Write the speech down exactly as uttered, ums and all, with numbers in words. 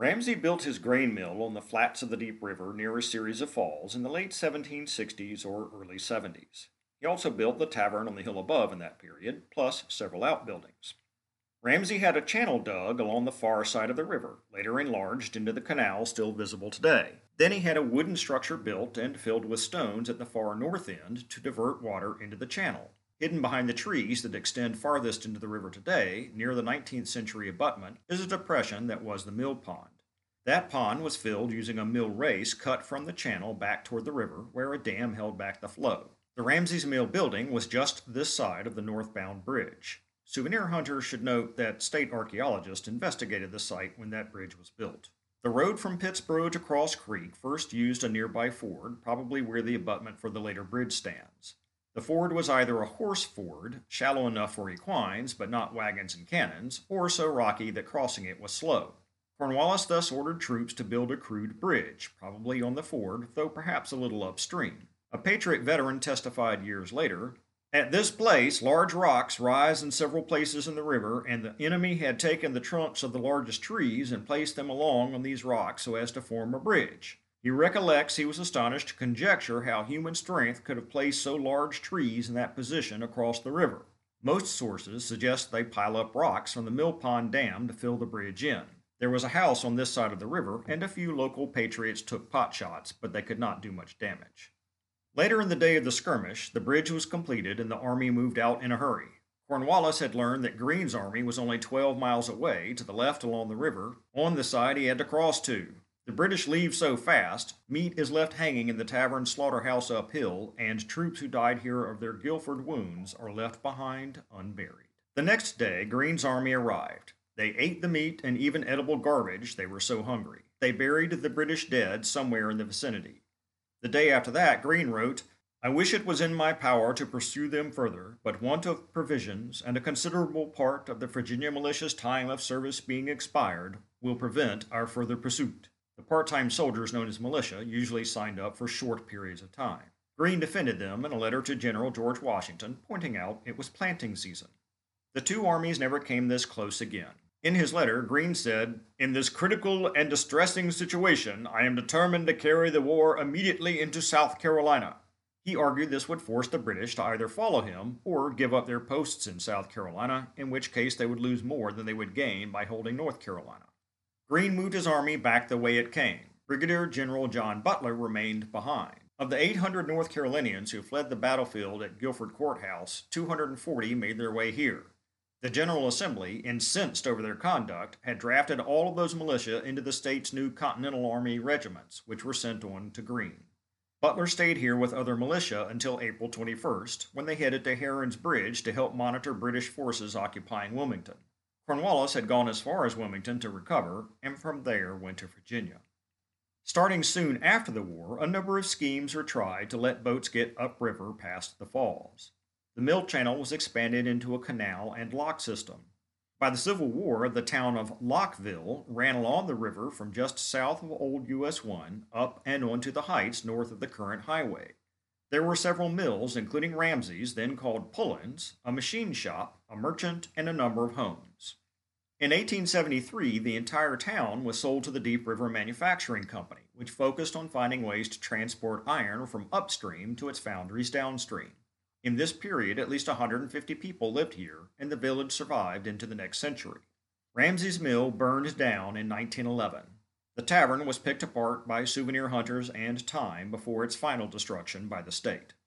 Ramsey built his grain mill on the flats of the Deep River near a series of falls in the late seventeen sixties or early seventies. He also built the tavern on the hill above in that period, plus several outbuildings. Ramsey had a channel dug along the far side of the river, later enlarged into the canal still visible today. Then he had a wooden structure built and filled with stones at the far north end to divert water into the channel. Hidden behind the trees that extend farthest into the river today, near the nineteenth century abutment, is a depression that was the mill pond. That pond was filled using a mill race cut from the channel back toward the river, where a dam held back the flow. The Ramsey's Mill building was just this side of the northbound bridge. Souvenir hunters should note that state archaeologists investigated the site when that bridge was built. The road from Pittsboro to Cross Creek first used a nearby ford, probably where the abutment for the later bridge stands. The ford was either a horse ford, shallow enough for equines but not wagons and cannons, or so rocky that crossing it was slow. Cornwallis thus ordered troops to build a crude bridge, probably on the ford, though perhaps a little upstream. A Patriot veteran testified years later, "At this place, large rocks rise in several places in the river, and the enemy had taken the trunks of the largest trees and placed them along on these rocks so as to form a bridge. He recollects he was astonished to conjecture how human strength could have placed so large trees in that position across the river. Most sources suggest they pile up rocks from the Mill Pond Dam to fill the bridge in. There was a house on this side of the river, and a few local patriots took pot shots, but they could not do much damage." Later in the day of the skirmish, the bridge was completed and the army moved out in a hurry. Cornwallis had learned that Greene's army was only twelve miles away, to the left along the river, on the side he had to cross to. The British leave so fast, meat is left hanging in the tavern slaughterhouse uphill, and troops who died here of their Guilford wounds are left behind unburied. The next day, Greene's army arrived. They ate the meat and even edible garbage, they were so hungry. They buried the British dead somewhere in the vicinity. The day after that, Greene wrote, "I wish it was in my power to pursue them further, but want of provisions and a considerable part of the Virginia militia's time of service being expired will prevent our further pursuit." The part-time soldiers known as militia usually signed up for short periods of time. Greene defended them in a letter to General George Washington, pointing out it was planting season. The two armies never came this close again. In his letter, Greene said, "In this critical and distressing situation, I am determined to carry the war immediately into South Carolina." He argued this would force the British to either follow him or give up their posts in South Carolina, in which case they would lose more than they would gain by holding North Carolina. Greene moved his army back the way it came. Brigadier General John Butler remained behind. Of the eight hundred North Carolinians who fled the battlefield at Guilford Courthouse, two hundred forty made their way here. The General Assembly, incensed over their conduct, had drafted all of those militia into the state's new Continental Army regiments, which were sent on to Greene. Butler stayed here with other militia until April twenty-first, when they headed to Heron's Bridge to help monitor British forces occupying Wilmington. Cornwallis had gone as far as Wilmington to recover, and from there went to Virginia. Starting soon after the war, a number of schemes were tried to let boats get upriver past the falls. The mill channel was expanded into a canal and lock system. By the Civil War, the town of Lockville ran along the river from just south of Old U S one up and onto the heights north of the current highway. There were several mills, including Ramsey's, then called Pullens, a machine shop, a merchant, and a number of homes. In eighteen seventy-three, the entire town was sold to the Deep River Manufacturing Company, which focused on finding ways to transport iron from upstream to its foundries downstream. In this period, at least one hundred fifty people lived here, and the village survived into the next century. Ramsey's Mill burned down in nineteen eleven. The tavern was picked apart by souvenir hunters and time before its final destruction by the state.